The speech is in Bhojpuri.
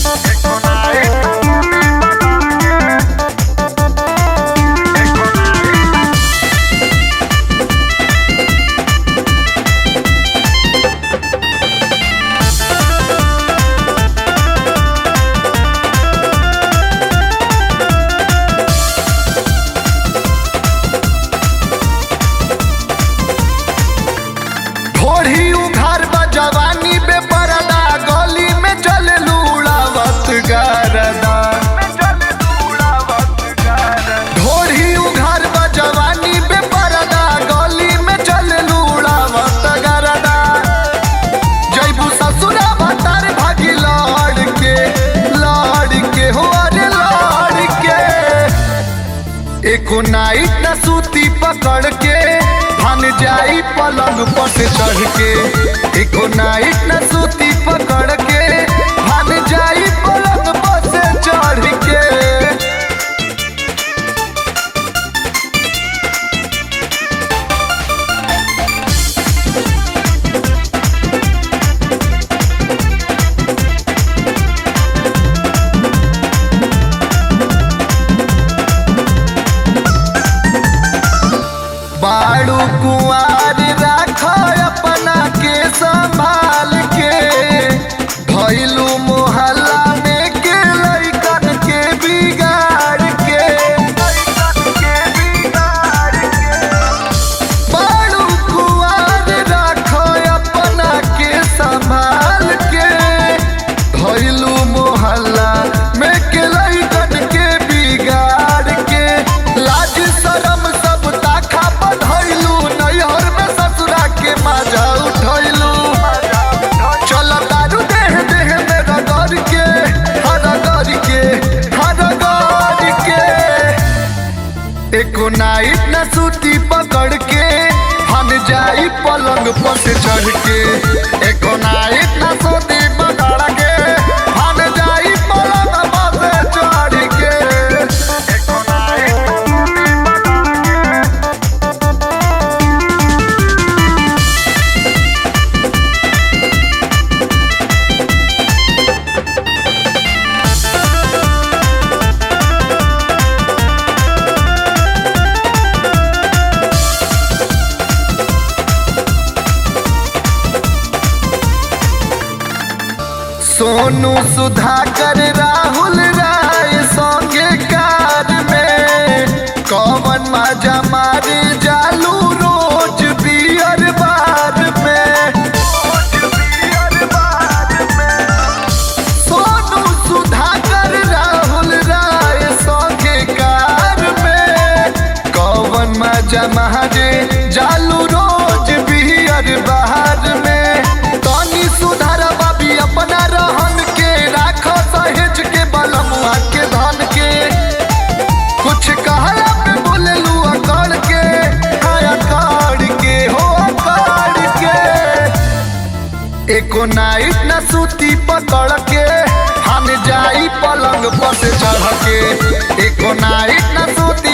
एको नाइट न सूती पकड़ के भान जाई पलंग पर से चढ़ के। एको नाइट न सूती पकड़ के भान जाई पलंग पर से चढ़ के। बाड़ू कुआर राख अपना के संभाल के, भइलू मोहल्ला में के लइकन के बिगाड़ के। बाड़ू कुआर राख अपना के संभाल के, भइलू मोहल्ला में के लइकन के बिगाड़ के। लाज शरम सब ताखा बधैलू, नैहर में ससुरा के मजा उठैलू। चल दारू देह देह में रगड़ के, रगड़ के, रगड़ के। एको नाइट न सूती पकड़ के हम जाई पलंग पर से चढ़ के। एको नाइट न सूती पकड़ के हम जाई पलंग पर से चढ़ के। एको नाइट सोनू सुधाकर राहुल राय संगे कार में, कौन मजा मारे जालू रोज बियर बार में। सोनू सुधाकर राहुल राय संगे कार में, कौन मजा मारे जालू रोज बियर बार में। तनी सुधार बाबी अपना रहन के, राख सहेज के बलमुआ के धन के। कुछ कहला पे बोलेलू अकड़ के, अकड़ के हो अकड़ के। एको नाइट न सूती पकड़ के हम जाई पलंग पर से चढ़ के। एको नाइट न सूती